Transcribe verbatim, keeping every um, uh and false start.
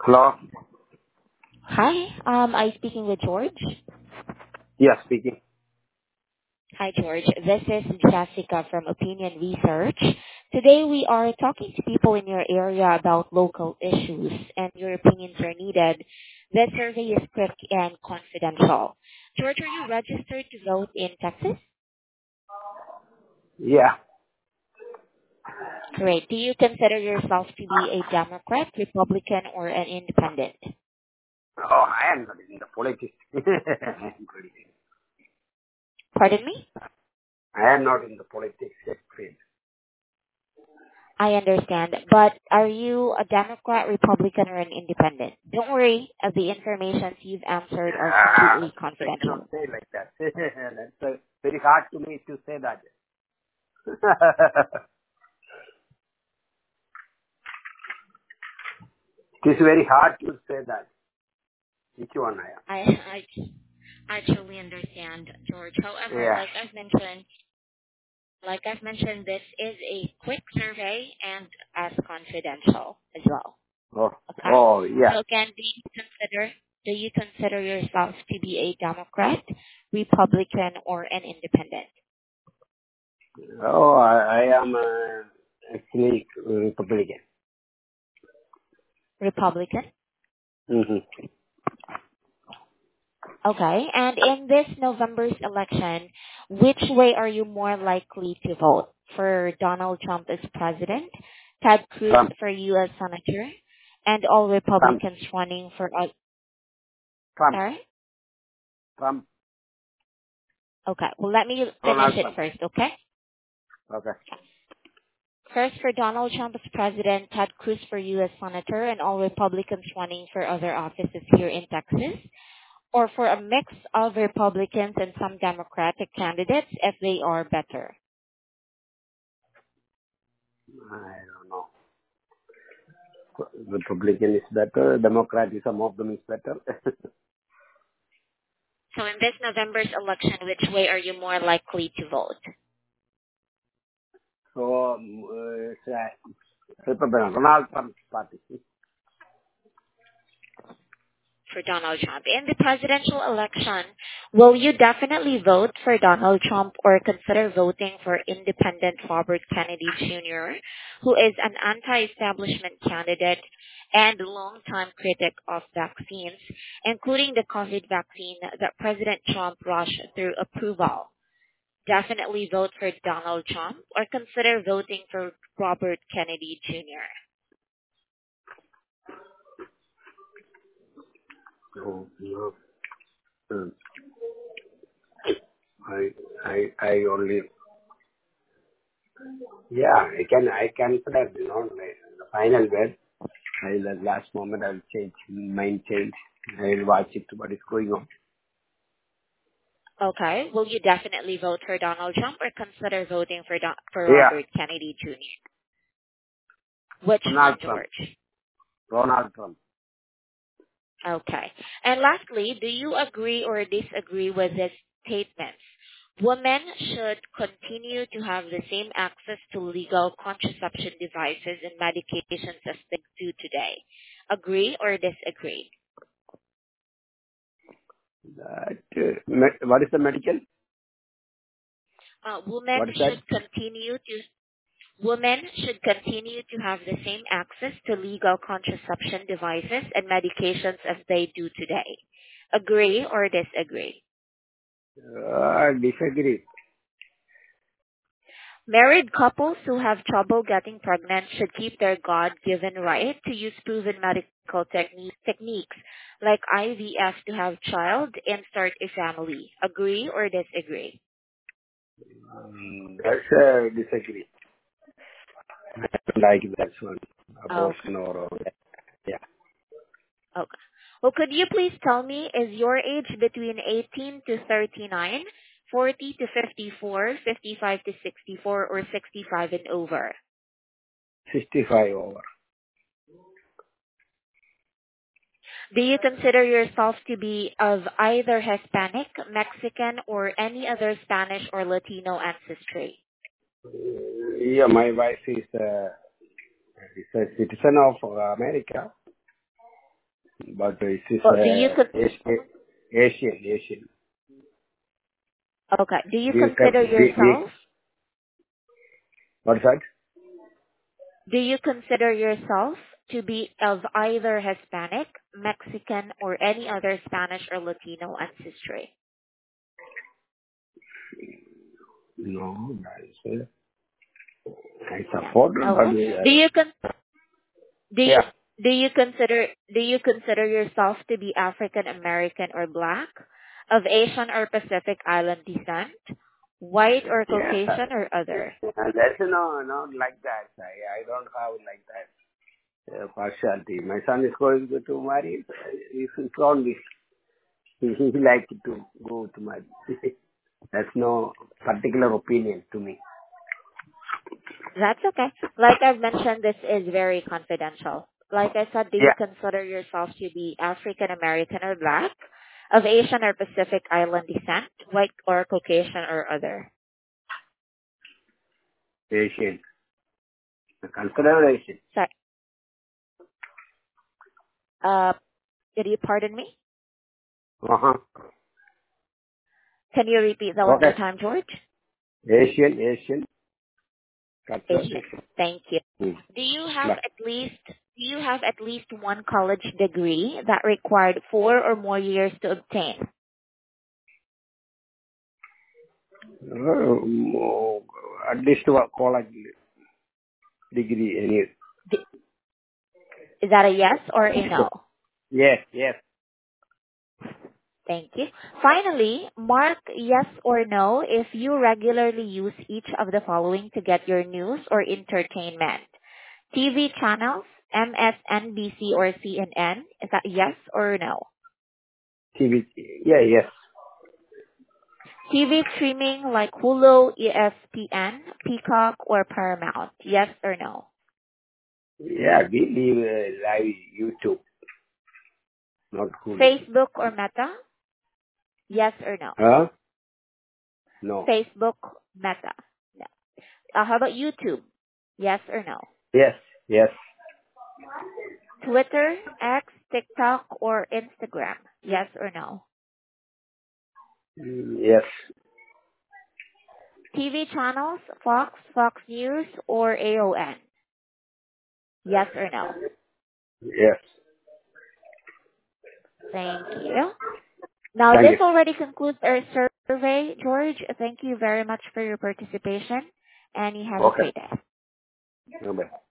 Hello? Hi, um, I'm speaking with George. Yeah, speaking. Hi, George. This is Jessica from Opinion Research. Today we are talking to people in your area about local issues, and your opinions are needed. This survey is quick and confidential. George, are you registered to vote in Texas? Yeah. Great. Do you consider yourself to be a Democrat, Republican, or an independent? Oh, I am not in the politics. I am pretty- Pardon me? I am not in the politics yet, please. I understand, but are you a Democrat, Republican, or an independent? Don't worry, uh, the information you've answered are Ah, completely I cannot confidential. say like that. That's uh, very hard to me to say that. It is very hard to say that. Which one I am? I, I, I truly understand, George. However, Yeah. like I've mentioned, like I've mentioned, this is a quick survey and as confidential as well. Oh, Okay? oh, yeah. So again, do you consider do you consider yourself to be a Democrat, Republican, or an independent? Oh, I, I am uh, actually Republican. Republican? Mm-hmm. Okay. And in this November's election, which way are you more likely to vote? For Donald Trump as president, Ted Cruz Trump, for U S senator, and all Trump, Republicans running for uh, Trump, sorry? Trump, Okay. Well, let me finish Donald it Trump. first, okay? Okay. First, for Donald Trump as president, Ted Cruz for U S senator, and all Republicans running for other offices here in Texas, or for a mix of Republicans and some Democratic candidates if they are better. I don't know. Republican is better, Democrat is some of them is better. So in this November's election, which way are you more likely to vote? so, um, uh, it's, uh, Republican, Donald Trump party. For Donald Trump. In the presidential election, will you definitely vote for Donald Trump or consider voting for independent Robert Kennedy Junior, who is an anti-establishment candidate and longtime critic of vaccines, including the COVID vaccine that President Trump rushed through approval? Definitely vote for Donald Trump or consider voting for Robert Kennedy Junior So, you know, um, I, I, I only, yeah, I can, I consider, you know, like, the final word. I'll, at last moment, I'll change, mind change. I'll watch it, what is going on. Okay. Will you definitely vote for Donald Trump or consider voting for Don- for Yeah, Robert Kennedy Junior? Which one, Donald Trump, George? Donald Trump. Okay. And lastly, do you agree or disagree with this statement? Women should continue to have the same access to legal contraception devices and medications as they do today. Agree or disagree? That, uh, me- what is the medical? Uh, women What is that? should continue to Women should continue to have the same access to legal contraception devices and medications as they do today. Agree or disagree? Uh, disagree. Married couples who have trouble getting pregnant should keep their God-given right to use proven medical techni- techniques like I V F to have child and start a family. Agree or disagree? Um, that's uh, disagree. Like that one, Okay. abortion or, or yeah, Okay. Well, could you please tell me, is your age between eighteen to thirty-nine, forty to fifty-four, fifty-five to sixty-four, or sixty-five and over? sixty-five over. Do you consider yourself to be of either Hispanic, Mexican, or any other Spanish or Latino ancestry? Yeah, my wife is, uh, is a citizen of uh, America. but this is Well, do you uh, con- Asian, Asian, Asian. okay? Do you We, consider we, we, yourself? what's that? Do you consider yourself to be of either Hispanic, Mexican, or any other Spanish or Latino ancestry? No, that's uh, I Yeah. support it, but Okay. uh, Do you con- do you yeah, do you consider do you consider yourself to be African American or black, of Asian or Pacific Island descent, white or yes. Caucasian or other? Uh, that's no, not like that. I, I don't have like that uh, partiality. My son is going to, to marry. Uh, If it's only he, he like to go to marry. That's no particular opinion to me. That's okay. Like I've mentioned, this is very confidential. Like I said, do you Yeah, consider yourself to be African American or black, of Asian or Pacific Island descent, white or Caucasian or other? Asian. Consider Asian. Sorry. Uh, did you pardon me? Uh-huh. Can you repeat that one more Okay. time, George? Asian, Asian. Consider Asian. Asian. Thank you. Hmm. Do you have Yeah. at least do you have at least one college degree that required four or more years to obtain? Um, oh, at least one college degree. Any. D- Is that a yes or a no? Yes, yes. Thank you. Finally, mark yes or no if you regularly use each of the following to get your news or entertainment. T V channels, M S N B C or C N N. Is that yes or no? T V. Yeah, yes. T V streaming like Hulu, E S P N, Peacock, or Paramount. Yes or no? Yeah, we leave uh, live YouTube, not Hulu. Facebook or Meta? Yes or no? Huh? No. Facebook, Meta. No. Uh, how about YouTube? Yes or no? Yes, yes. Twitter, X, TikTok, or Instagram? Yes or no? Mm, yes, T V channels, Fox, Fox News, or A O N? Yes or no? yes. Thank you. Now, Thank this you. already concludes our survey, George. Thank you very much for your participation, and you have a Okay. great day. Bye-bye.